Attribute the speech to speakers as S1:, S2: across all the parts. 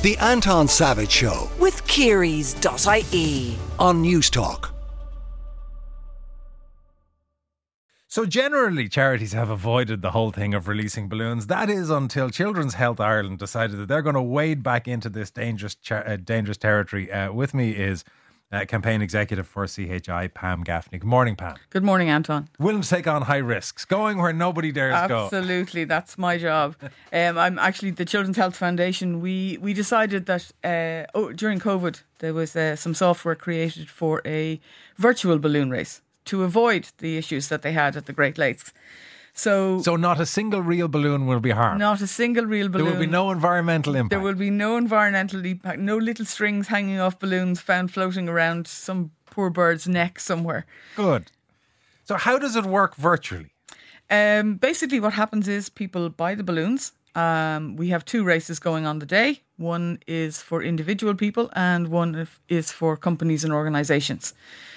S1: The Anton Savage Show
S2: with Kearys.ie
S1: on News Talk.
S3: So generally, charities have avoided the whole thing of releasing balloons. That is until Children's Health Ireland decided that they're going to wade back into this dangerous territory. With me is campaign executive for CHI, Pam Gaffney. Good morning, Pam.
S4: Good morning, Anton.
S3: Willing to take on high risks, going where nobody dares go.
S4: Absolutely, that's my job. I'm actually the Children's Health Foundation. We decided that during COVID there was some software created for a virtual balloon race to avoid the issues that they had at the Great Lakes. So
S3: not a single real balloon will be harmed?
S4: Not a single real balloon.
S3: There will be no environmental impact?
S4: There will be no environmental impact. No little strings hanging off balloons found floating around some poor bird's neck somewhere.
S3: Good. So how does it work virtually?
S4: Basically what happens is people buy the balloons. We have two races going on the day. One is for individual people and one is for companies and organisations.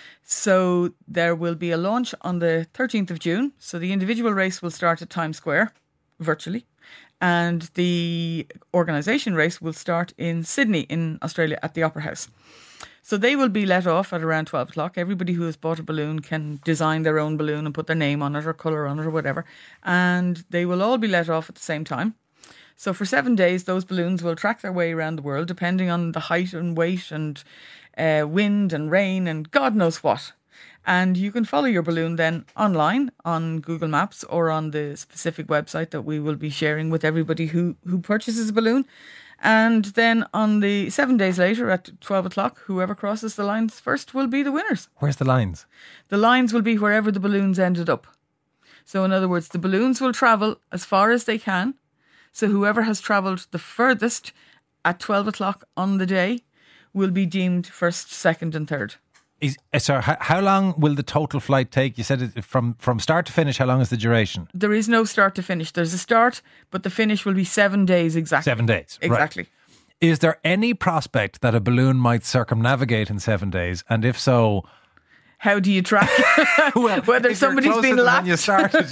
S4: So there will be a launch on the 13th of June. So the individual race will start at Times Square, virtually. And the organisation race will start in Sydney, in Australia, at the Opera House. So they will be let off at around 12 o'clock. Everybody who has bought a balloon can design their own balloon and put their name on it or colour on it or whatever. And they will all be let off at the same time. So for 7 days, those balloons will track their way around the world, depending on the height and weight and wind and rain and God knows what. And you can follow your balloon then online on Google Maps or on the specific website that we will be sharing with everybody who purchases a balloon. And then on the 7 days later at 12 o'clock, whoever crosses the lines first will be the winners.
S3: Where's the lines?
S4: The lines will be wherever the balloons ended up. So in other words, the balloons will travel as far as they can. So whoever has travelled the furthest at 12 o'clock on the day will be deemed first, second and third.
S3: So how long will the total flight take? You said it from start to finish. How long is the duration?
S4: There is no start to finish. There's a start, but the finish will be 7 days exactly.
S3: 7 days.
S4: Exactly.
S3: Right. Is there any prospect that a balloon might circumnavigate in 7 days? And if so...
S4: How do you track whether somebody's been lapped?
S3: You started,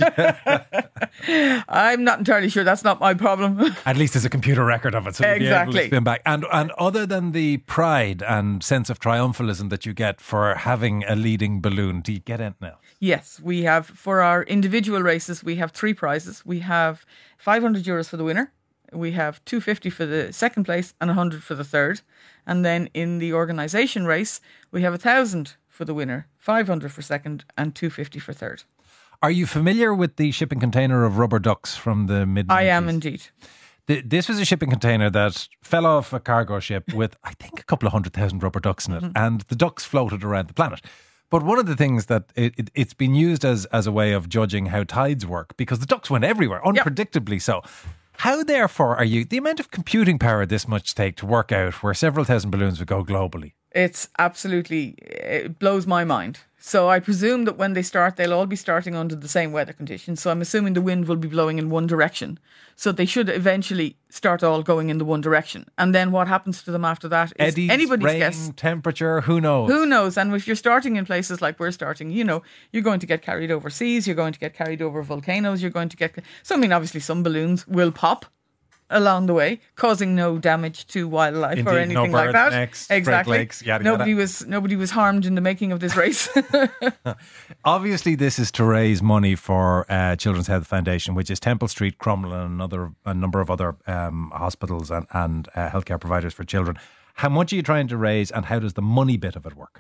S3: yeah.
S4: I'm not entirely sure. That's not my problem.
S3: At least there's a computer record of it, so you'll be able to spin back. And other than the pride and sense of triumphalism that you get for having a leading balloon, do you get anything else?
S4: Yes, we have, for our individual races, we have three prizes. We have €500 for the winner. We have $250 for the second place and $100 for the third. And then in the organisation race, we have $1,000 for the winner, $500 for second and $250 for third.
S3: Are you familiar with the shipping container of rubber ducks from the mid-90s?
S4: I am indeed.
S3: This was a shipping container that fell off a cargo ship with, I think, a couple of 100,000 rubber ducks in it. Mm-hmm. And the ducks floated around the planet. But one of the things that it's been used as a way of judging how tides work, because the ducks went everywhere, unpredictably so. How, therefore, are you... The amount of computing power this much take to work out where several thousand balloons would go globally?
S4: It's absolutely... It blows my mind. So I presume that when they start, they'll all be starting under the same weather conditions. So I'm assuming the wind will be blowing in one direction. So they should eventually start all going in the one direction. And then what happens to them after that is
S3: eddies,
S4: anybody's
S3: rain,
S4: guess.
S3: Temperature, who knows?
S4: Who knows? And if you're starting in places like we're starting, you know, you're going to get carried over seas, you're going to get carried over volcanoes, you're going to get... So, I mean, obviously some balloons will pop along the way, causing no damage to wildlife. Indeed, or anything
S3: no
S4: like that.
S3: Necks,
S4: exactly.
S3: Lakes, yada,
S4: nobody
S3: yada.
S4: was harmed in the making of this race.
S3: Obviously, this is to raise money for Children's Health Foundation, which is Temple Street, Crumlin, and a number of other hospitals and healthcare providers for children. How much are you trying to raise, and how does the money bit of it work?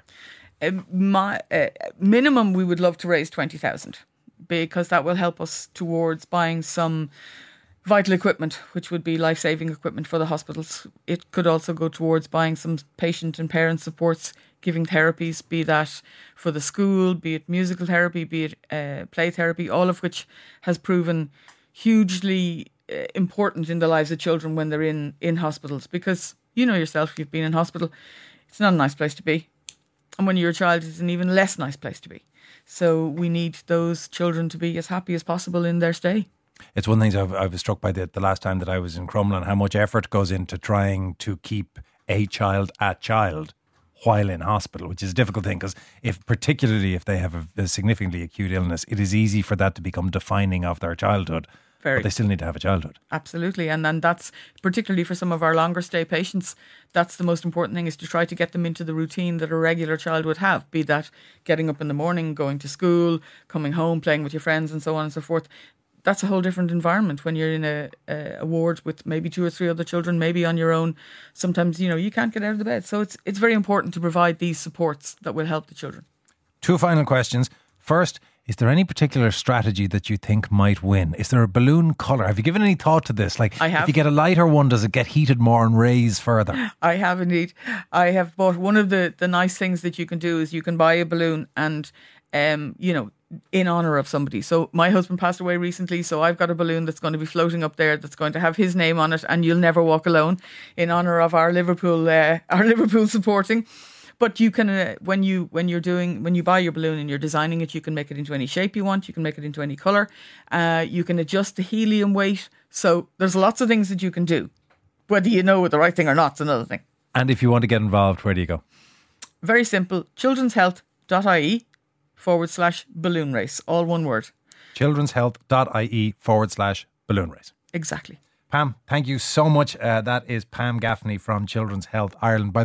S4: Minimum, we would love to raise 20,000 because that will help us towards buying some vital equipment, which would be life-saving equipment for the hospitals. It could also go towards buying some patient and parent supports, giving therapies, be that for the school, be it musical therapy, be it play therapy, all of which has proven hugely important in the lives of children when they're in hospitals. Because you know yourself, you've been in hospital, it's not a nice place to be. And when you're a child, it's an even less nice place to be. So we need those children to be as happy as possible in their stay.
S3: It's one thing I was struck by the last time that I was in Crumlin, how much effort goes into trying to keep a child while in hospital, which is a difficult thing because particularly if they have a significantly acute illness, it is easy for that to become defining of their childhood.
S4: Very.
S3: But they still need to have a childhood.
S4: Absolutely. And then that's particularly for some of our longer stay patients, that's the most important thing, is to try to get them into the routine that a regular child would have, be that getting up in the morning, going to school, coming home, playing with your friends and so on and so forth. That's a whole different environment when you're in a ward with maybe 2 or 3 other children, maybe on your own. Sometimes, you can't get out of the bed. So it's very important to provide these supports that will help the children.
S3: 2 final questions. First, is there any particular strategy that you think might win? Is there a balloon colour? Have you given any thought to this? Like,
S4: I have.
S3: If you get a lighter one, does it get heated more and raise further?
S4: I have indeed. I have bought one of the nice things that you can do is you can buy a balloon and, in honour of somebody. So my husband passed away recently, so I've got a balloon that's going to be floating up there that's going to have his name on it, and You'll Never Walk Alone, in honour of our Liverpool supporting. But you can, when you buy your balloon and you're designing it, you can make it into any shape you want. You can make it into any colour. You can adjust the helium weight. So there's lots of things that you can do. Whether you know the right thing or not is another thing.
S3: And if you want to get involved, where do you go?
S4: Very simple. childrenshealth.ie/balloon race. All one word.
S3: childrenshealth.ie/balloon race.
S4: Exactly.
S3: Pam, thank you so much. That is Pam Gaffney from Children's Health Ireland.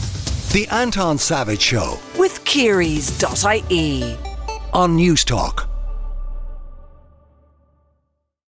S1: The Anton Savage Show
S2: With Kearys.ie.
S1: on News Talk.